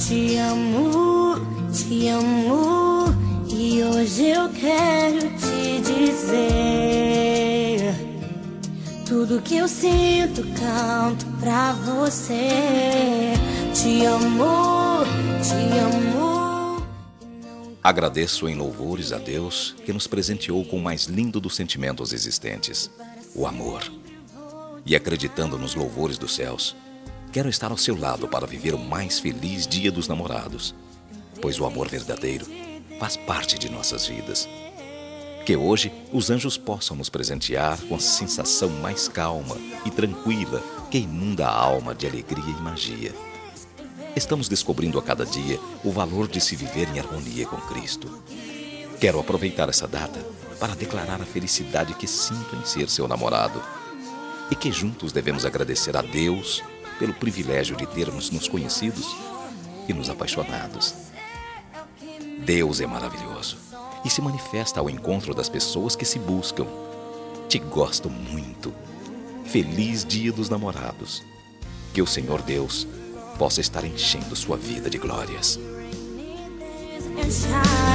te amo, e hoje eu quero te dizer tudo que eu sinto, canto pra você. Te amo, te amo. Agradeço em louvores a Deus que nos presenteou com o mais lindo dos sentimentos existentes, o amor. E acreditando nos louvores dos céus, quero estar ao seu lado para viver o mais feliz Dia dos Namorados, pois o amor verdadeiro faz parte de nossas vidas. Que hoje os anjos possam nos presentear com a sensação mais calma e tranquila que inunda a alma de alegria e magia. Estamos descobrindo a cada dia o valor de se viver em harmonia com Cristo. Quero aproveitar essa data para declarar a felicidade que sinto em ser seu namorado e que juntos devemos agradecer a Deus pelo privilégio de termos nos conhecidos e nos apaixonados. Deus é maravilhoso e se manifesta ao encontro das pessoas que se buscam. Te gosto muito. Feliz Dia dos Namorados. Que o Senhor Deus possa estar enchendo sua vida de glórias. And